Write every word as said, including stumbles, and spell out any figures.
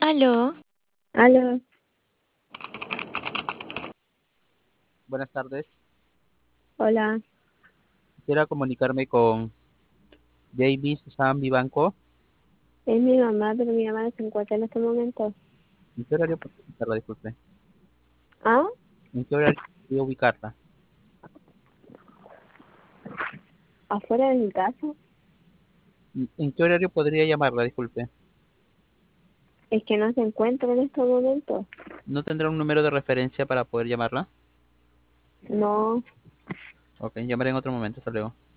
Aló, Aló, Buenas tardes. hola, Quisiera comunicarme con Jamie Susan Vivanco. es mi mamá, pero mi mamá no se encuentra en este momento. ¿En qué horario podría ubicarla? Disculpe. Ah, ¿En qué horario podría ubicarla? afuera de mi casa. ¿En en qué horario podría llamarla? Disculpe. Es que no se encuentra en este momento. ¿No tendrá un número de referencia para poder llamarla? No, Ok, llamaré en otro momento. Hasta luego.